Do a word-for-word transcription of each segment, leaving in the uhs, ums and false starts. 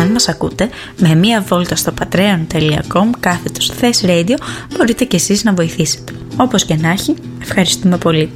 αν μας ακούτε, με μία βόλτα στο patreon.com κάθετος Θες Radio μπορείτε κι εσείς να βοηθήσετε. Όπως και να έχει, ευχαριστούμε πολύ.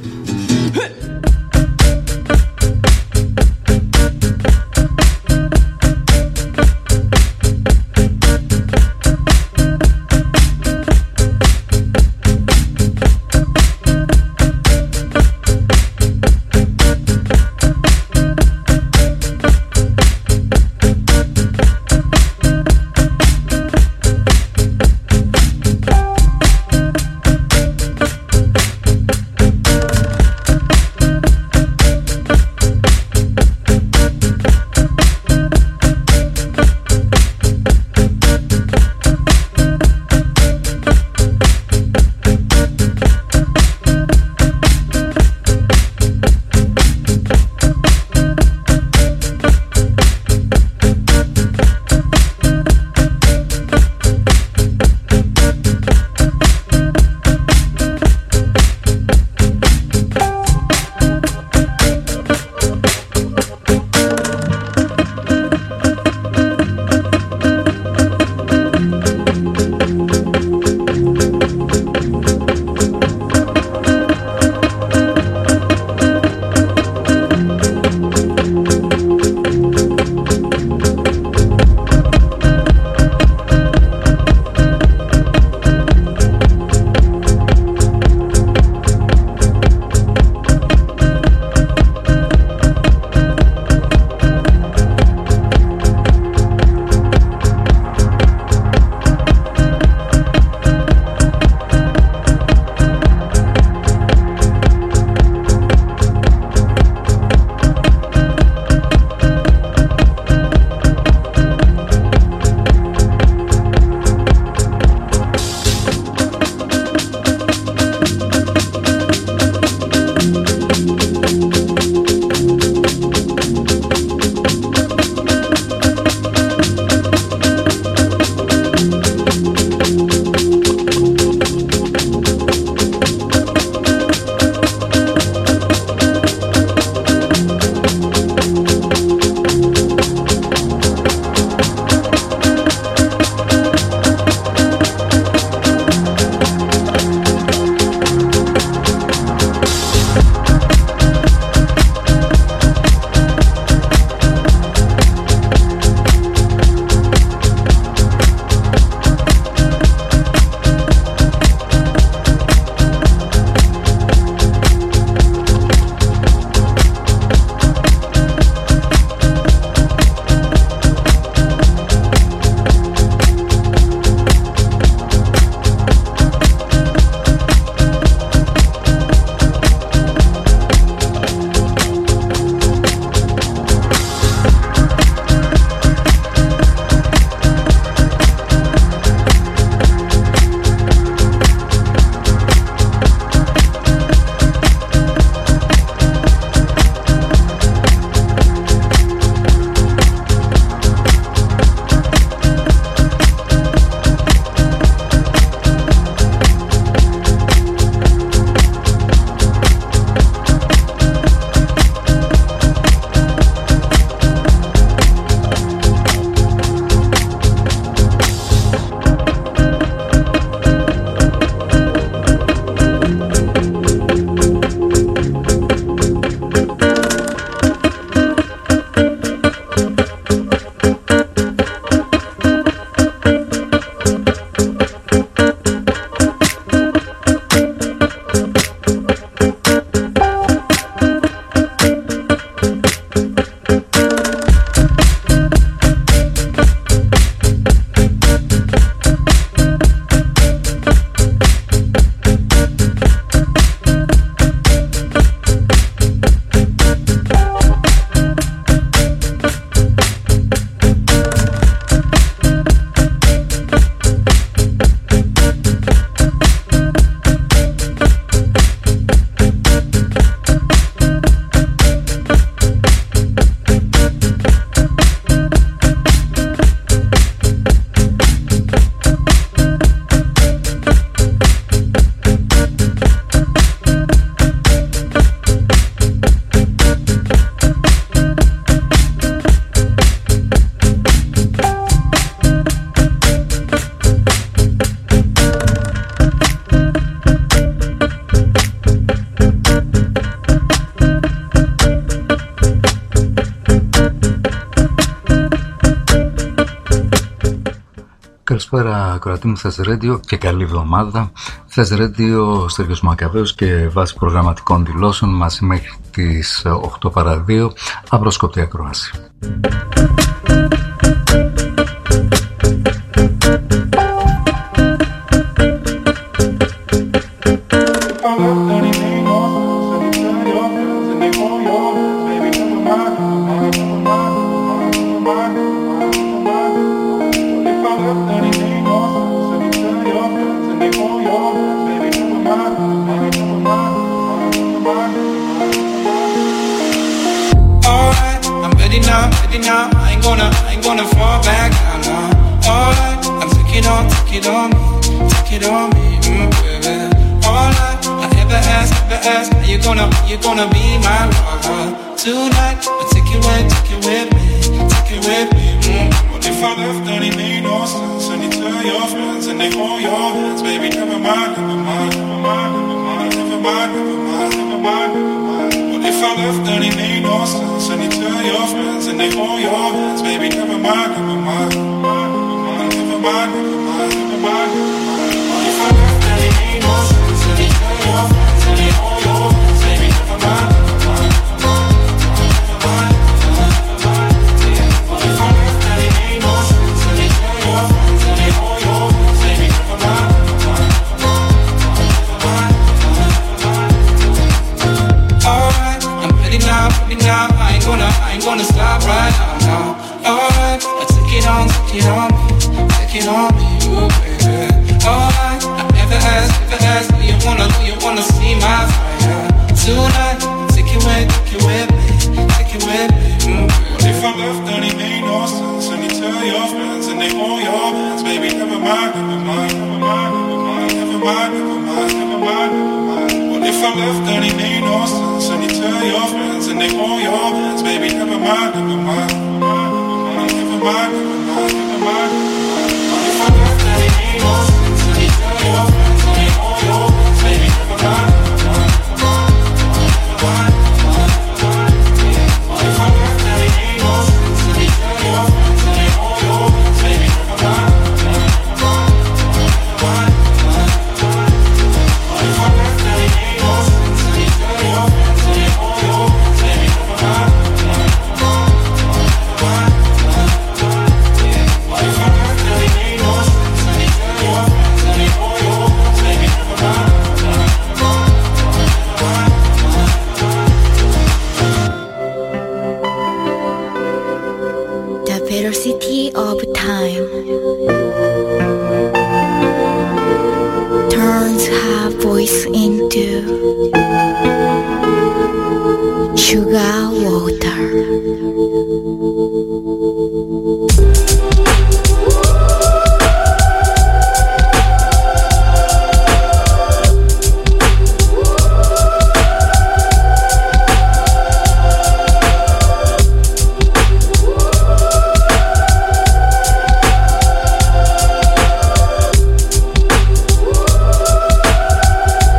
Καλησπέρα ακροατή μου Θες Radio και καλή εβδομάδα. Θες Radio, Στέργιος Μακαβαίος και βάση προγραμματικών δηλώσεων μαζί μέχρι τις οκτώ παρά δύο, απρόσκοπτη ακρόαση.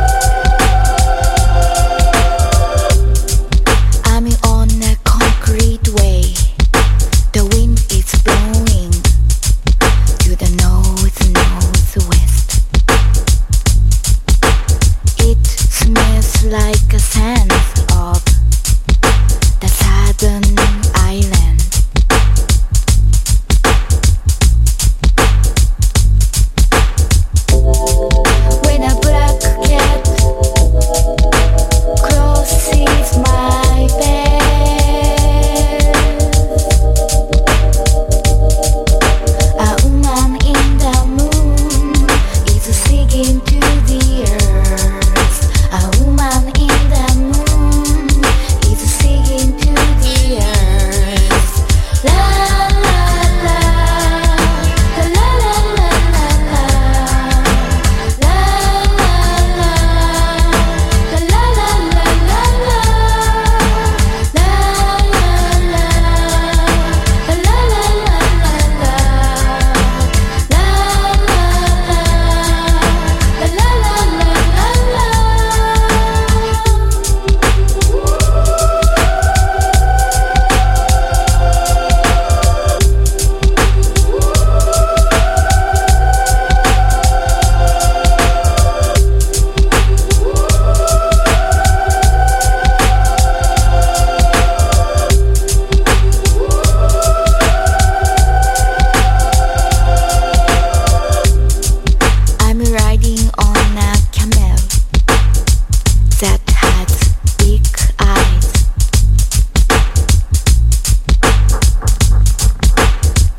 I'm on a concrete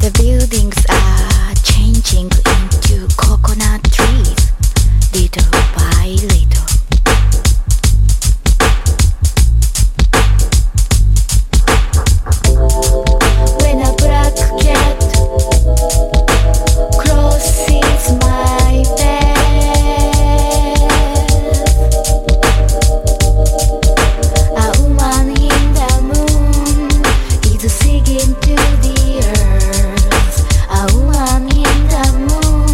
The buildings are changing into coconut trees, little by little. When a black cat crosses my path, a woman in the moon is singing to the earth. A woman in the moon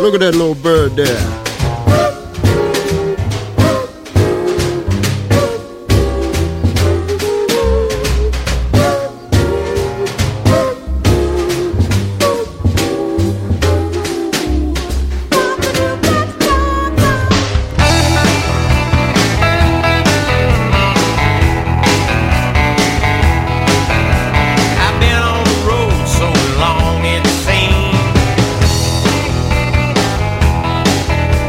Look at that little bird there. I've been on the road so long it seems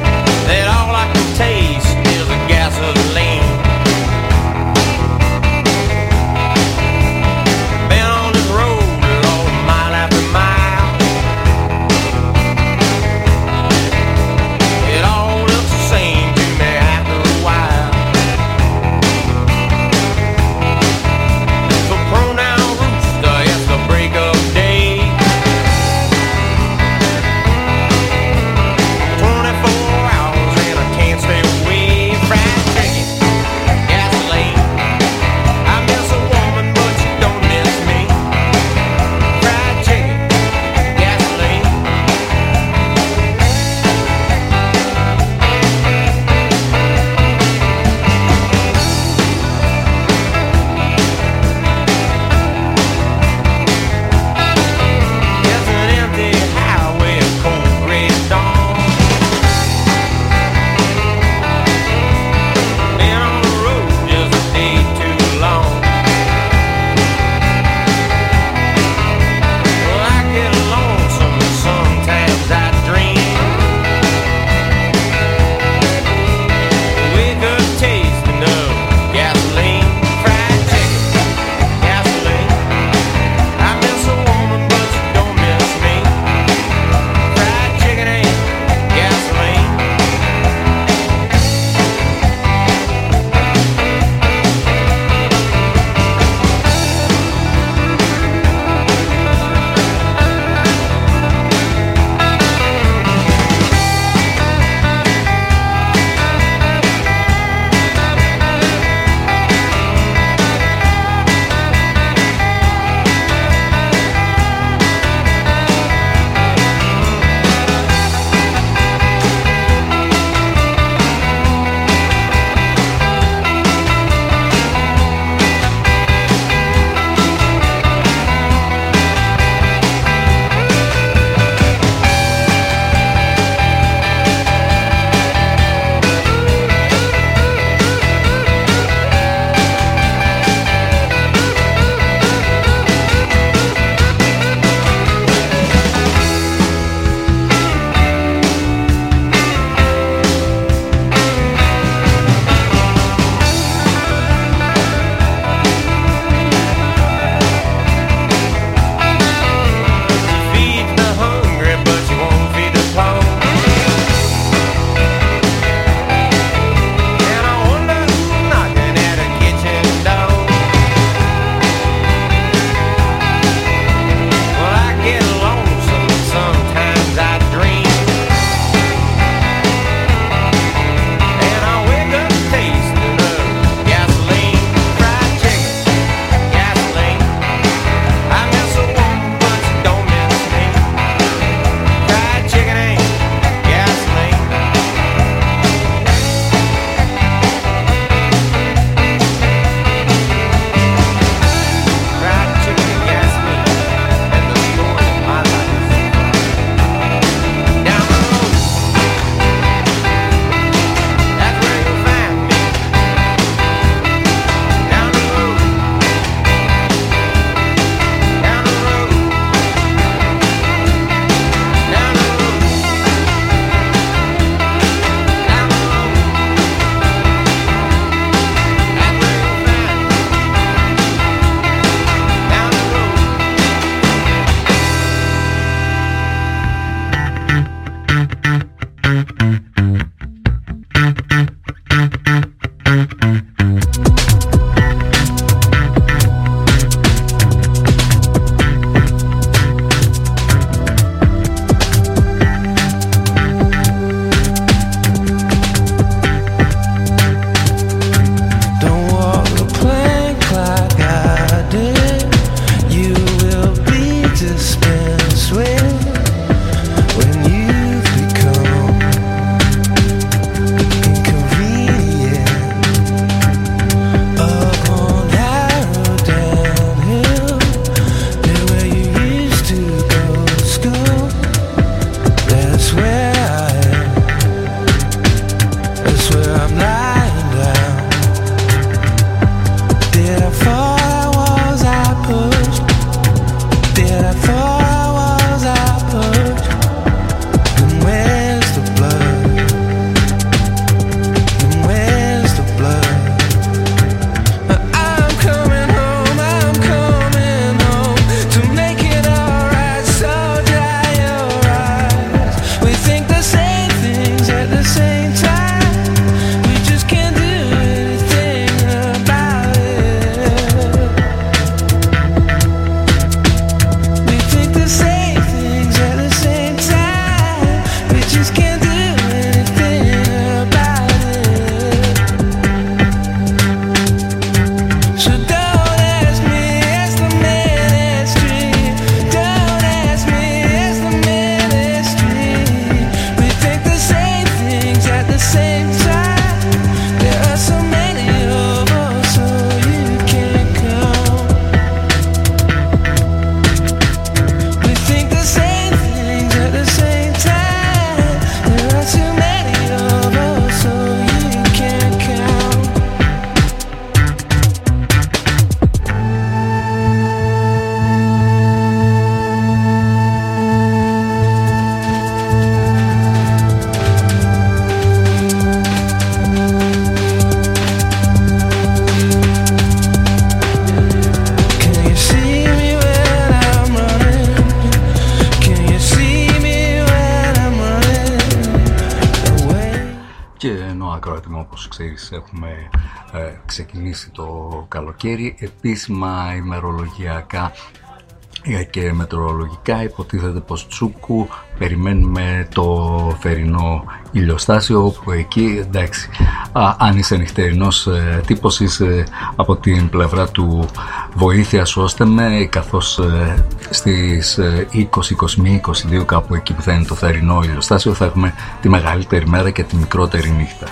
ακροατή μου, όπως ξέρεις, έχουμε ε, ξεκινήσει το καλοκαίρι. Επίσημα ημερολογιακά και μετεωρολογικά υποτίθεται πως Τσούκου περιμένουμε το θερινό ηλιοστάσιο, όπου εκεί, εντάξει, α, αν είσαι νυχτερινός ε, τύπος, είσαι από την πλευρά του βοήθεια σου ώστε με, καθώς ε, στις ε, είκοσι, είκοσι μία, είκοσι δύο κάπου εκεί που θα είναι το θερινό ηλιοστάσιο θα έχουμε τη μεγαλύτερη μέρα και τη μικρότερη νύχτα.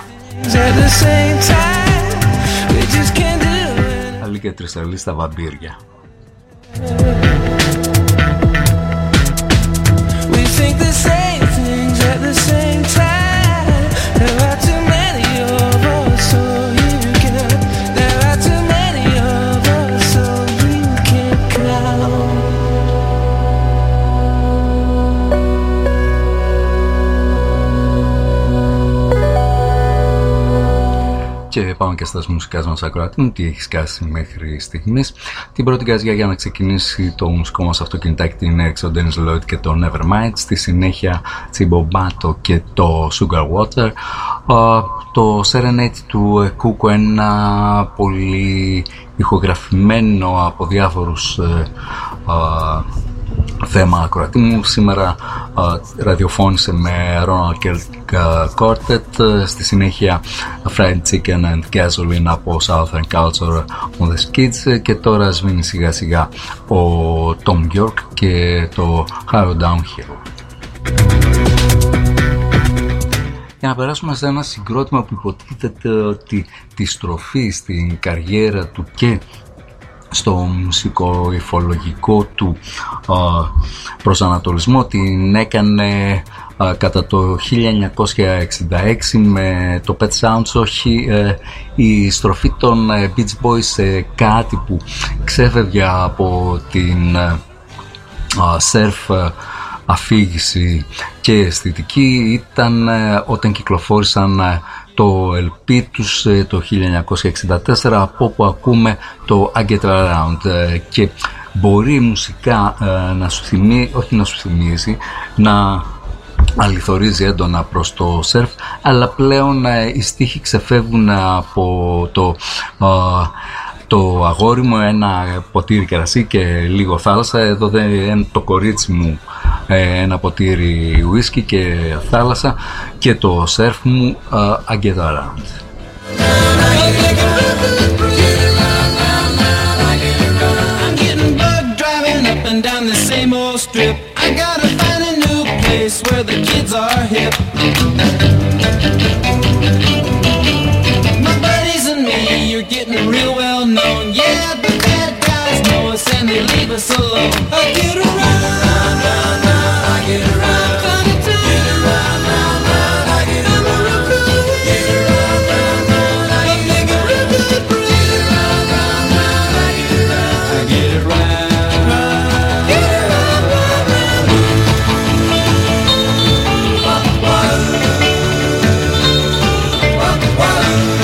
Αλλή και τρισταλή στα βαμπύρια. Think the same things at the same time. There are too many of us, so you can. There are too many of us, so you can count. Και πάμε και στα μουσικά μας ακροατή μου. Τι έχεις κάσει μέχρι στιγμής? Την πρώτη καζιά για να ξεκινήσει το μουσικό μας αυτοκινητάκι την έριξε ο Dennis Lloyd και το Nevermind. Στη συνέχεια Τσιμπομάτο και το Sugar Water. Uh, το Serenade του Κούκο, ένα πολύ ηχογραφημένο από διάφορους uh, uh, θέμα ακροατή μου. Σήμερα uh, ραδιοφώνησε με Ronald Celtic Quartet, uh, στη συνέχεια Fried Chicken and Gasoline από Southern Culture on the Skids, και τώρα σβήνει σιγά σιγά ο Tom York και το Harrow Downhill. Για να περάσουμε σε ένα συγκρότημα που υποτίθεται ότι τη στροφή στην καριέρα του και στο μουσικοϊφολογικό του α, προσανατολισμό την έκανε α, κατά το χίλια εννιακόσια εξήντα έξι με το Pet Sounds, όχι ε, η στροφή των ε, Beach Boys σε κάτι που ξέφευγε από την ε, σερφ ε, αφήγηση και αισθητική ήταν ε, όταν κυκλοφόρησαν ε, το ελ πι τους ε, το χίλια εννιακόσια εξήντα τέσσερα, από όπου ακούμε το I Get Around, ε, και μπορεί μουσικά ε, να σου θυμίζει, όχι να σου θυμίζει, να αληθορίζει έντονα προς το σερφ, αλλά πλέον ε, οι στίχοι ξεφεύγουν από το ε, το αγόρι μου, ένα ποτήρι κρασί και λίγο θάλασσα. Εδώ δεν είναι το κορίτσι μου, ένα ποτήρι ουίσκι και θάλασσα, και το σερφ μου uh, I Get Around. I'm getting bug driving up and down the same old strip. I gotta find a new place where the kids are hip. My buddies and me, you're getting real well known. Yeah, the bad guys know us and they leave us alone. I get around, round, round, round, I get around. Get around, round, round, I get around. Get around, round, round, I make a real good break. Get around, round, round, I get around. I get around, get around, round, round. Wah, wah. Wah, wah.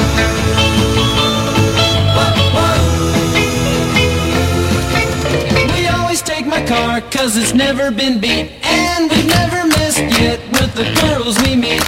We always take my car, cause it's never been beat. And we've never missed yet with the girls we meet.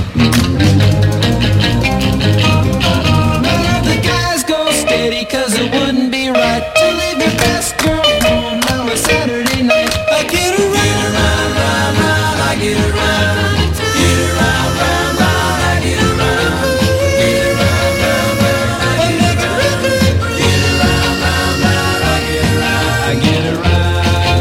None of the guys go steady, cause it wouldn't be right to leave your best girl home on a Saturday night. I get around, round, round, round, I get around. Get around, round, round, I get around. Get around, round, round, I get around. Get around, round, round, I get around. I get around.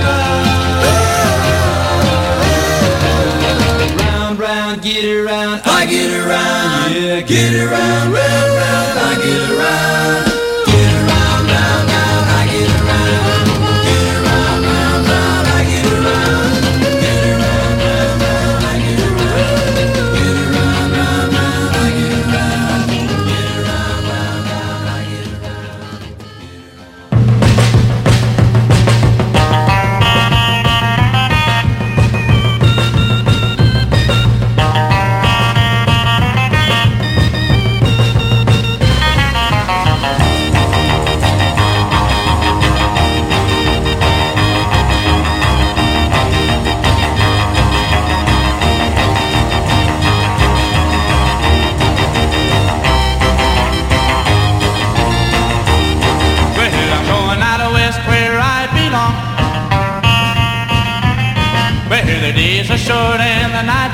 Round, round, get around. I get around. Yeah, get around, round, round, I get around. Get around, round, round, I get around. Get around, round, round, I get around. Get around, round, round, I get around. Get around, round, round, I get around. Get around, round, round, I get around.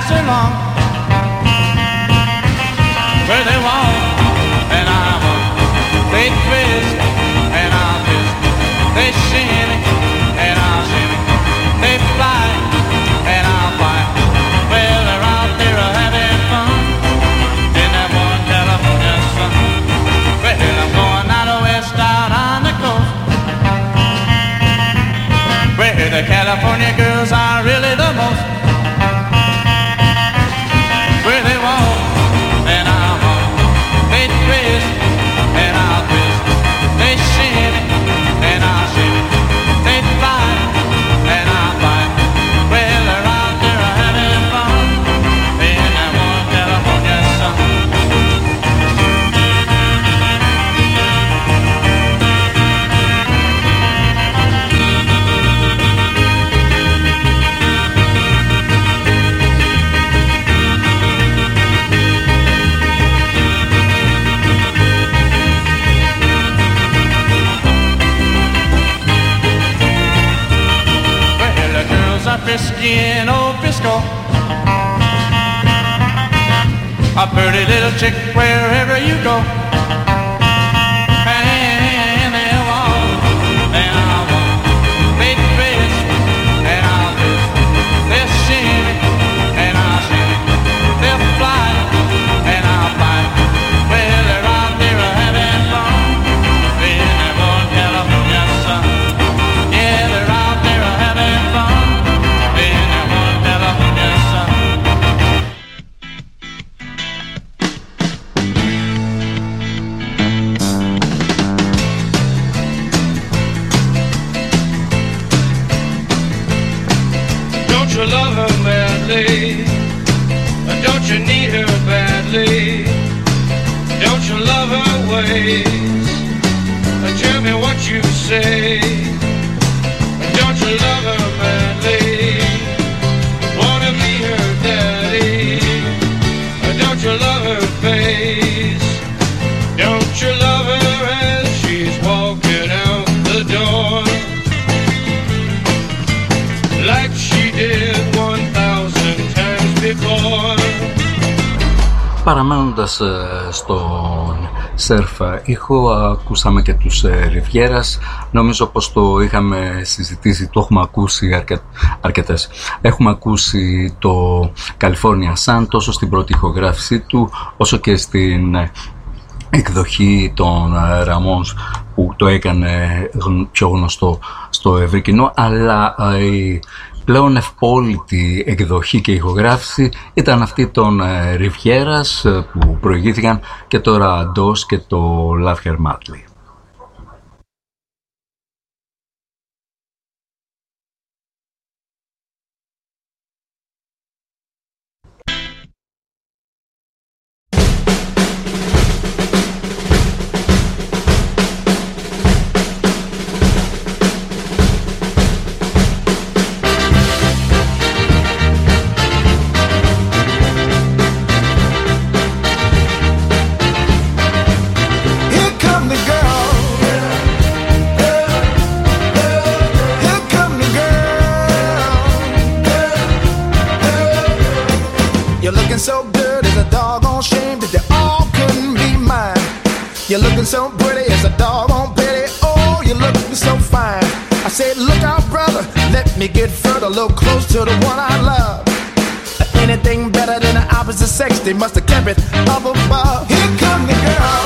too long. Where they walk, and I'm a they twist, and I'll twist. They shimmy, and I'll shimmy. They fly, and I'll fly. Well, they're out there having fun in that one California sun. Well, I'm going out west, out on the coast, where the California girls are really the most. Where they walk, and I'll walk. They twist, and I'll twist. They shimmy, and I'll shimmy. They fly, and I'll fly. Well, they're out there having fun in that one California sun. Frisky in old Frisco, a pretty little chick wherever you go. And they walk, and I'll walk. They twist, and I'll twist. They'll shimmy, and I'll shimmy. They'll fly, and I'll fly. Well, they're out there having fun in that one California sun. Yeah, they're out there having fun. Don't you love her madly? Don't you need her badly? Don't you love her ways? Tell me what you say. Don't you love her madly? Wanna be her daddy? Don't you love her face? Don't you love her as she's walking out the door? Like she did one thousand times before. Παραμένοντας στον σερφ ήχο, ακούσαμε και τους Ριβιέρας. Νομίζω πως το είχαμε συζητήσει, το έχουμε ακούσει αρκε... αρκετές. Έχουμε ακούσει το California Sun τόσο στην πρώτη ηχογράφησή του, όσο και στην εκδοχή των Ramones που το έκανε πιο γνωστό στο ευρύ κοινό, αλλά η πλέον ευπόλυτη εκδοχή και ηχογράφηση ήταν αυτή των Ριβιέρας που προηγήθηκαν, και τώρα Dos και το Love Her Madly. You're looking so pretty, it's a doggone pity. Oh, you're looking so fine. I said, look out, brother, let me get further, a little close to the one I love. Anything better than the opposite sex, they must have kept it up above. Here come the girl.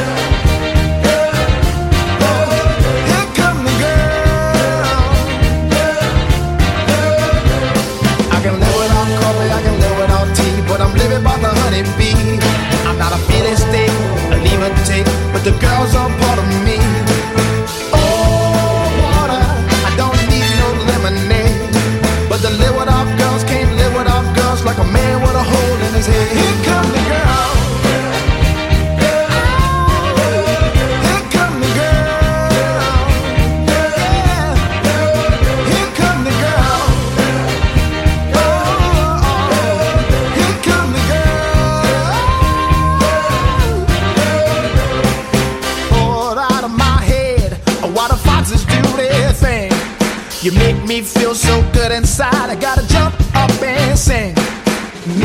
Here come the girl. I can live without coffee, I can live without tea, but I'm living by the honeybee. I'm not a feeling state, a levitate, but the girls are part of me. Oh, water, I don't need no lemonade, but to live without girls, can't live without girls, like a man with a hole in his head. Here come the girl. Here come the girl. Yeah. Here come the girl. Oh, here come the girl. Poured out of my head, why the foxes do their thing. You make me feel so good inside, I gotta jump up and sing.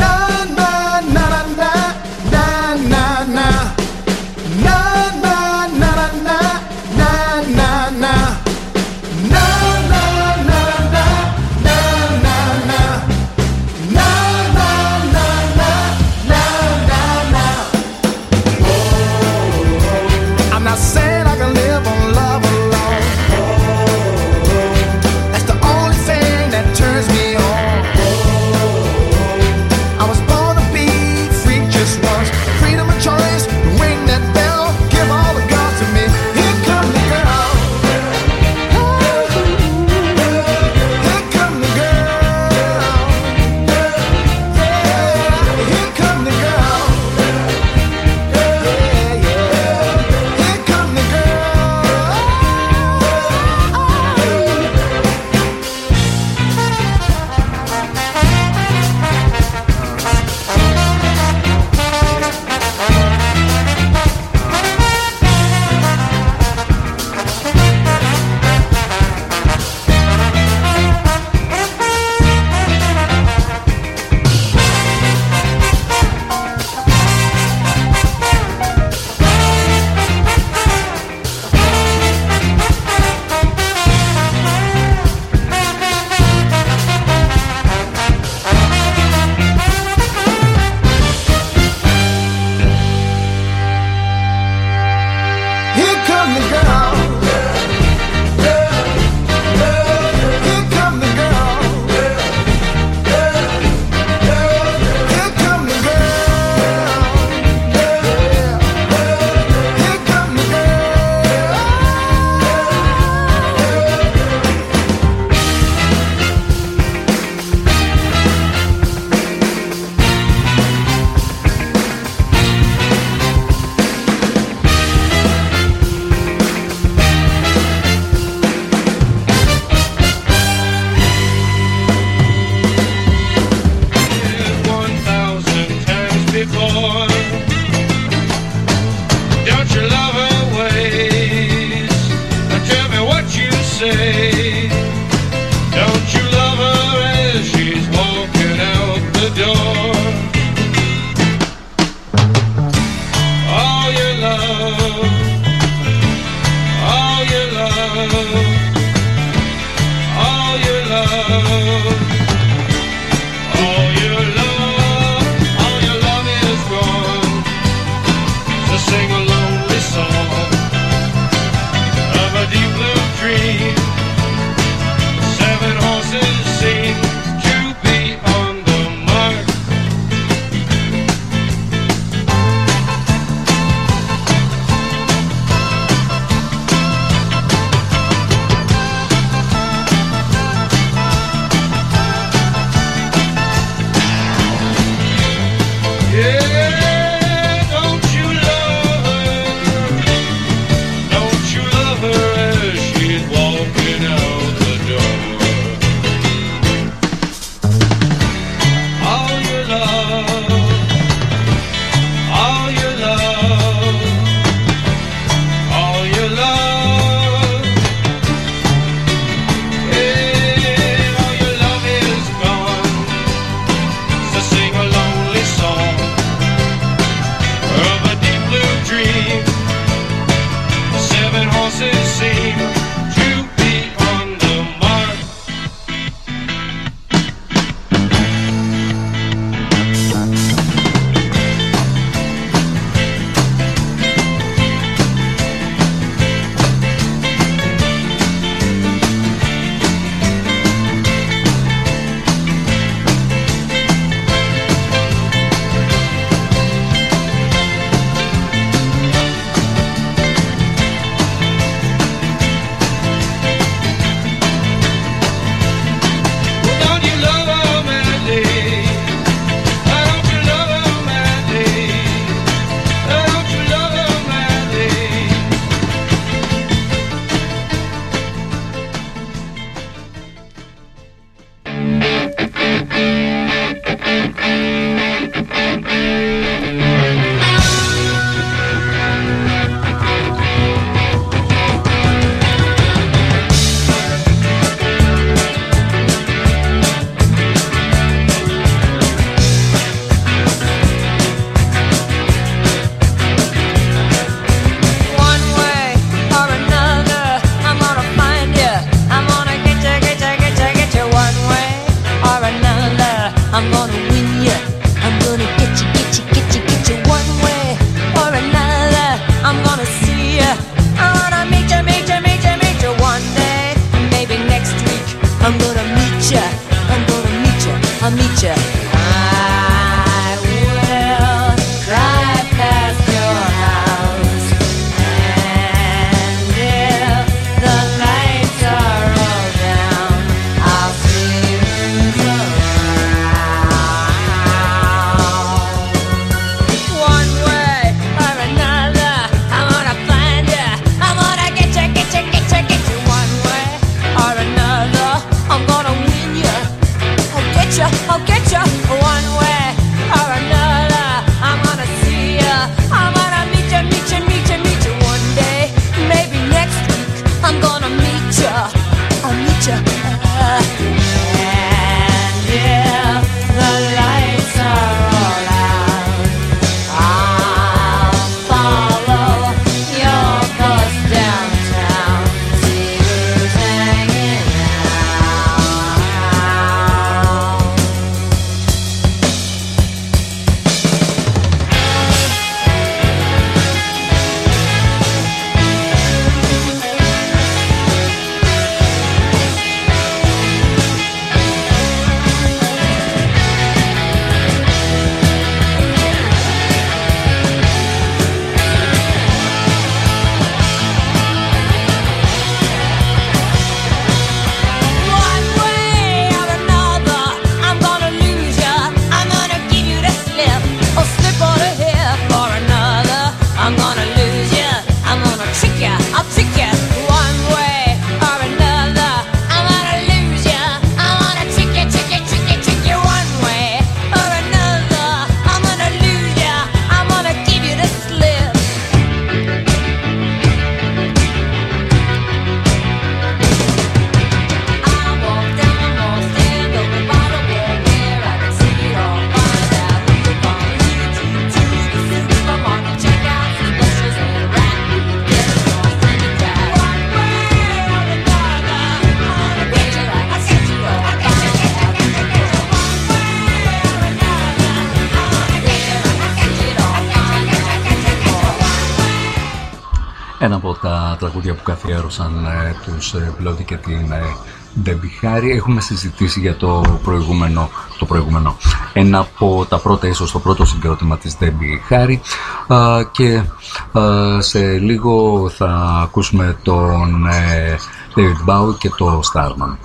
Ένα από τα τραγούδια που καθιέρωσαν ε, τους ε, Blondie και την ε, Debbie Harry. Έχουμε συζητήσει για το προηγούμενο, το προηγούμενο. Ένα από τα πρώτα, ίσως το πρώτο συγκρότημα της Debbie Harry. Α, και α, σε λίγο θα ακούσουμε τον ε, David Bowie και το Starman.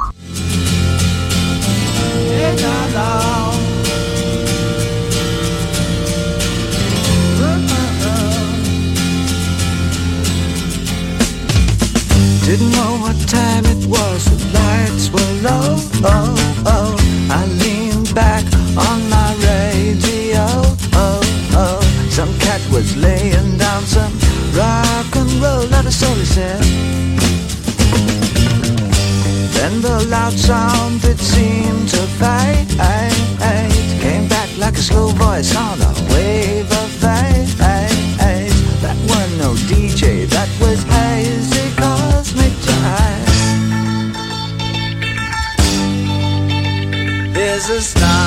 Didn't know what time it was, the lights were low, oh, oh. I leaned back on my radio, oh, oh. Some cat was laying down some rock and roll, not a soul, he said. Then the loud sound, it seemed to fade, came back like a slow voice on a wave of fade. That was no D J, that was hazy cosmic jive. There's a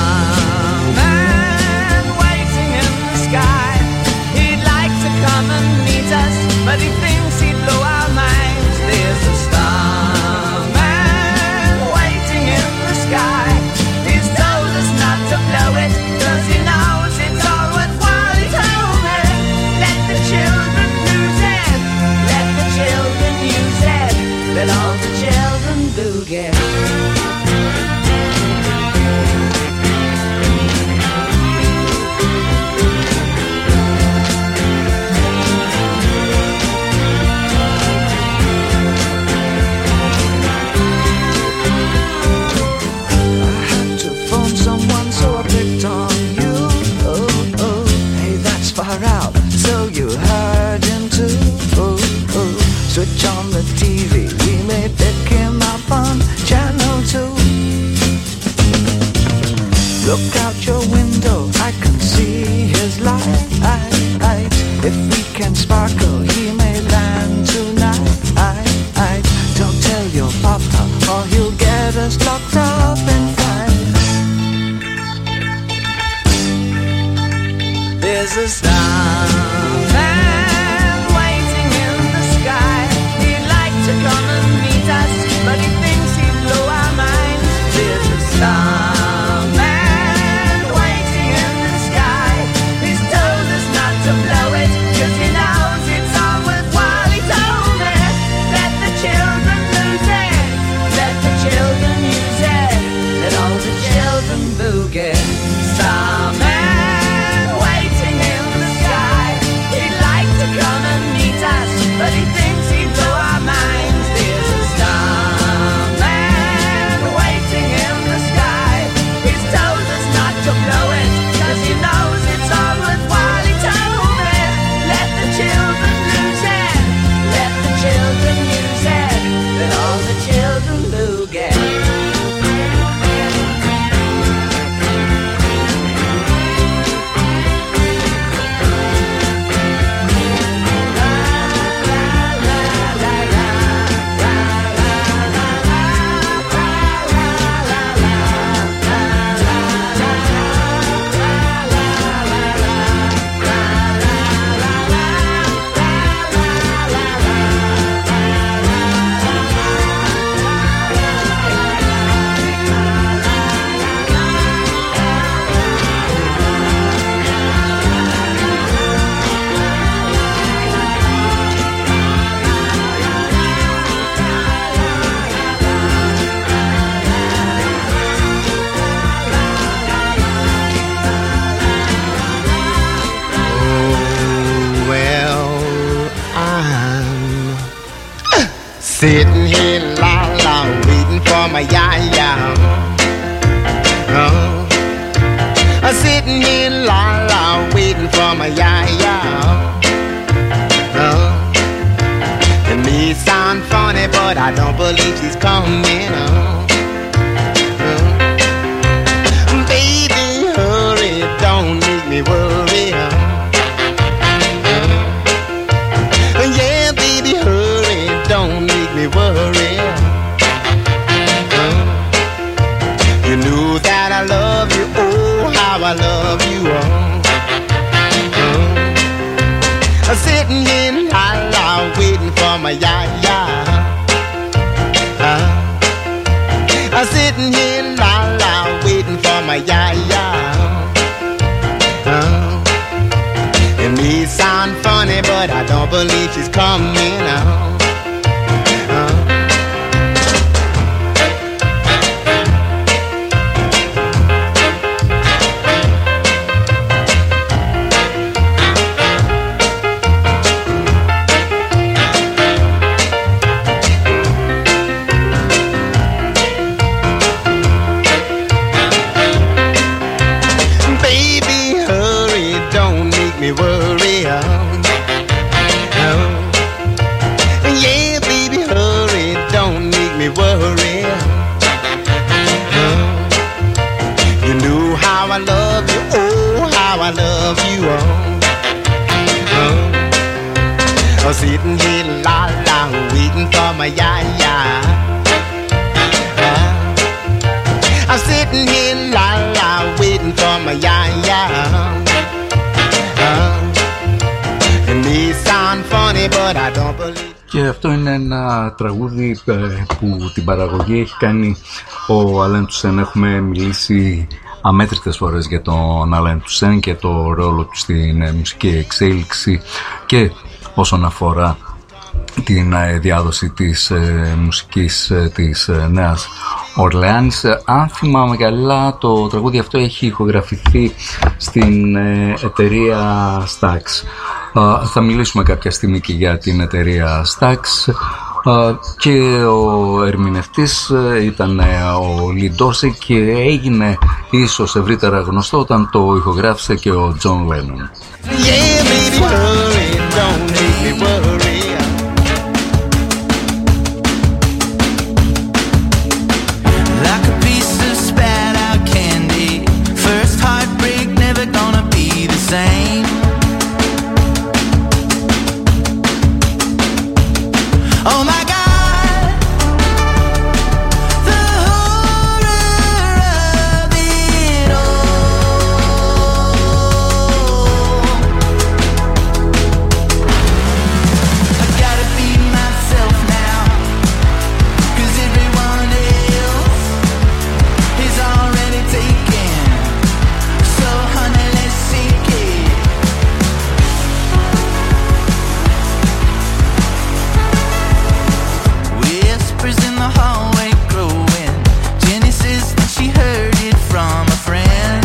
starman waiting in the sky. He'd like to come and meet us, but he thinks he'd blow our minds. There's a starman waiting in the sky. He's told us not to blow it, 'cause he knows it's all worthwhile. He told me, let the children lose it, let the children use it, let all the children boogie. Switch on the T V, we may pick him up on channel two. Look out your window, I can see his light. If we can sparkle, he may land tonight. Don't tell your papa, or he'll get us locked up in fight. There's a starman waiting in the sky. He'd like to come and meet us, but he thinks he'd blow our minds. There's a starman waiting in the sky. He's told us not to blow it, 'cause he knows it's all worthwhile. He told me, let the children lose it, let the children use it, let all the children boogie. Starman waiting in the sky. He'd like to come and meet us, but he thinks he'd blow our minds. There's a starman waiting in the sky. He's told us not to blow it, 'cause he knows it's all worthwhile. He told me, let the children lose it, let the children use it, let all the children boogie. Sitting here, la la, waiting for my ya-ya. Oh. I'm sitting here, la la, waiting for my ya-ya. Oh. It may sound funny, but I don't believe she's coming. Oh. Oh. Baby, hurry, don't make me worry. Oh. Oh. Yeah, baby, hurry, don't make me worry. Oh. You know that I love you, oh, how I love you. Oh. Oh. I'm sitting in high loud waiting but I don't believe she's coming out. Sitting here la la waiting for my ya ya. I'm sitting here la la waiting for my ya ya. It may sound funny but I don't believe. Και αυτό είναι ένα τραγούδι που την παραγωγή έχει κάνει ο Αλέν Τουσέν. Έχουμε μιλήσει αμέτρητες φορές για τον Αλέν Τουσέν και το ρόλο του στην μουσική εξέλιξη και όσον αφορά την διάδοση της ε, μουσικής ε, της ε, Νέας Ορλεάνης. Αν θυμάμαι καλά, το τραγούδι αυτό έχει ηχογραφηθεί στην ε, εταιρεία Stax. Ε, θα μιλήσουμε κάποια στιγμή και για την εταιρεία Stax. Uh, και ο ερμηνευτής ήταν ο Λιντόση και έγινε ίσως ευρύτερα γνωστό όταν το ηχογράφησε και ο Τζον Λένον. Yeah, baby, hurry, don't make me worry. Like a piece of spat out candy, first heartbreak never gonna be the same. Oh my God, the horror of it all. I gotta be myself now, 'cause everyone else is already taken. So honey, let's seek it. Whispers in the hallway growing. Jenny says that she heard it from a friend.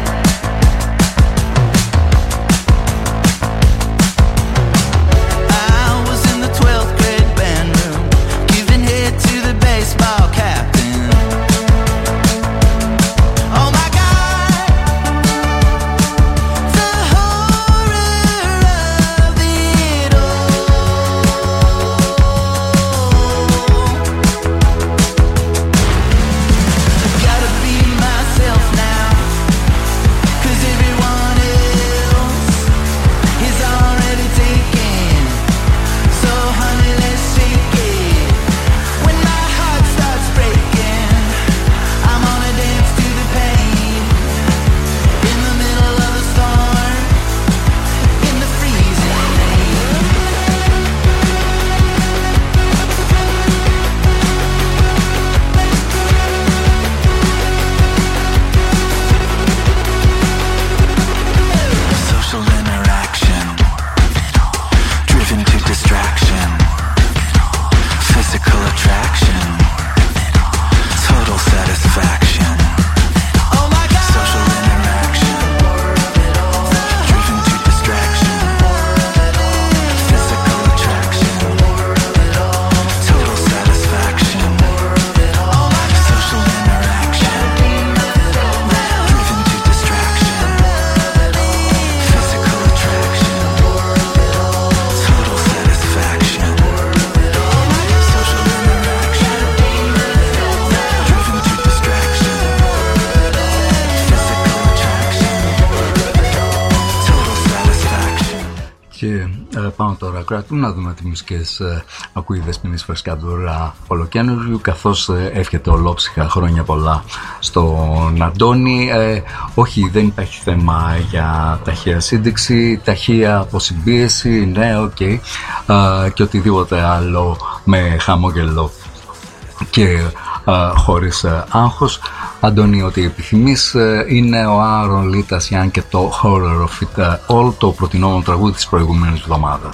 I was in the twelfth grade band room, giving head to the baseball captain. Oh my God, the horror of it all. Gotta be myself now, 'cause everyone else is already taken. So honey, let's shake it. When my heart starts breaking, I'm gonna dance to the pain. In the middle of the storm, in the freezing rain. Social interaction, driven to distraction, physical attraction, total satisfaction. Oh my God, social interaction, driven to distraction, physical attraction, total satisfaction. Oh my God, social interaction, driven to distraction, physical attraction, total satisfaction. Social interaction, driven to distraction, physical attraction, total satisfaction. Και ε, πάμε τώρα κρατούμε να δούμε τι μουσικές ε, ακούει η Δεσποινή Σφερσκαντούρα ολοκένουργιου, καθώς ε, εύχεται ολόψυχα χρόνια πολλά στον Αντώνη. Ε, όχι, δεν υπάρχει θέμα για ταχεία σύνδεξη, ταχεία αποσυμπίεση, ναι, οκ, okay, ε, και οτιδήποτε άλλο με χαμόγελο και ε, χωρίς ε, άγχος. Αντώνη, ό,τι επιθυμείς. Είναι ο Άρον Λίτας Young και το Horror of It All, το προτινόμενο τραγούδι της προηγούμενης εβδομάδας.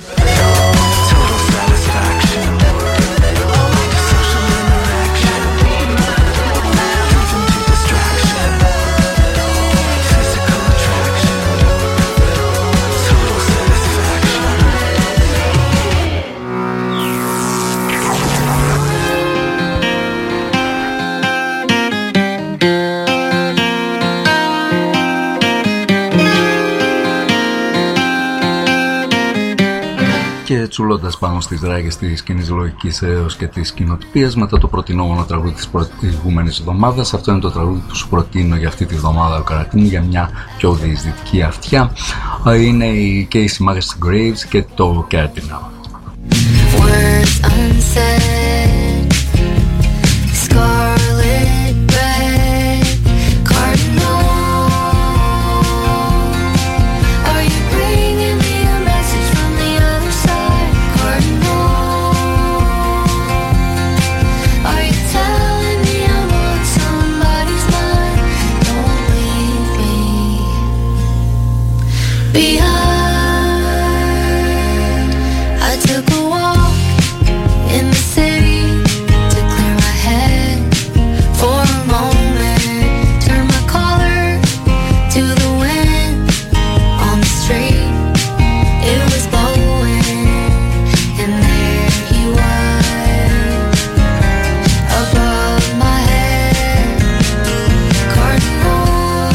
Και τσουλώντας πάνω στις ράγες της κοινής λογικής έως και της κοινοτυπίας, μετά το προτινόμενο τραγούδι της προηγούμενης εβδομάδας, αυτό είναι το τραγούδι που σου προτείνω για αυτή τη εβδομάδα, ο Καρατίνη, για μια πιο διεισδυτική αυτιά. Είναι η Casey Musgraves και το Cardinal. Words unsaid, scarlet red, cardinal. Are you bringing me a message from the other side, cardinal? Are you telling me I'm on somebody's mind? Don't leave me behind. I took a walk in the city to clear my head for a moment. Turn my collar to the wind on the street. It was blowing, and there he was above my head. Cardinal,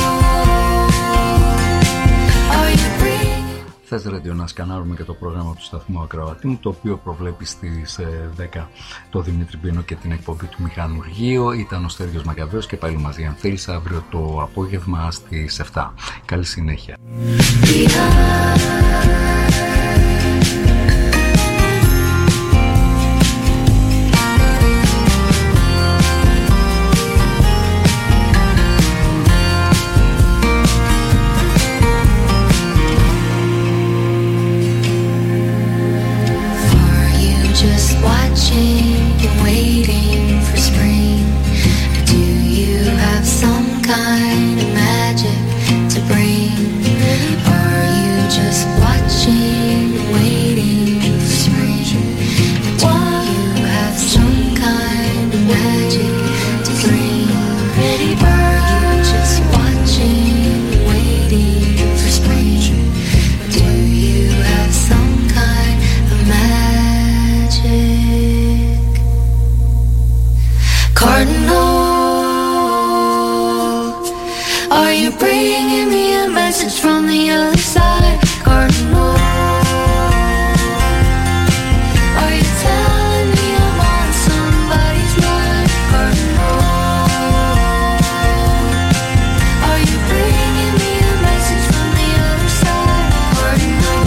are you breathing? Θες Radio να σκανάρουμε και το πρόγραμμα του σταθμού Ακροατήμου, το οποίο προβλέπει στις δέκα το Δημήτρη Μπίνο και την εκπομπή του Μηχανουργίου. Ήταν ο Στέργιος Μακαβαίος και πάλι μαζί αν θέλεις αύριο το απόγευμα στις επτά. Καλή συνέχεια. Are you just watching and waiting for spring? Or do you have some kind of magic to bring? Are you just watching and waiting for spring? Or do you have some kind of magic to bring? Are you just watching and waiting for spring? Or do you have some kind of magic? Cardinal, are you bringing me a message from the other side? Cardinal, are you telling me I'm on somebody's mind? Cardinal, are you bringing me a message from the other side? Cardinal,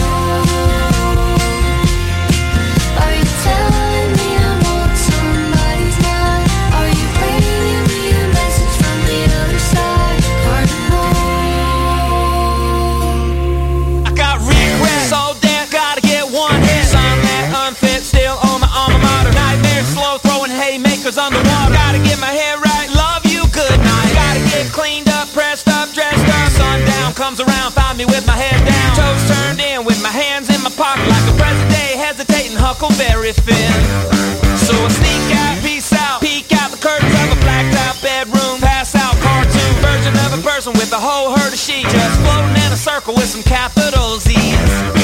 are you telling me I'm on somebody's mind? Are you bringing me a message from the other side? Cardinal. I got regrets, so damn gotta get one hit. Some that unfit, still on my alma mater. Nightmares, slow throwing haymakers underwater. Gotta get my hair right, love you, good night. Gotta get cleaned up, pressed up, dressed up. Sundown comes around, find me with my head down. Toes turned in, with my hands in my pocket. Like a present day, hesitating, Huckleberry Finn. So I sneak out, peace out, peek out the curtains of a blacked out bedroom. Pass out, cartoon version of a person with a whole herd of sheep. Just floating in a circle with some capital Z's.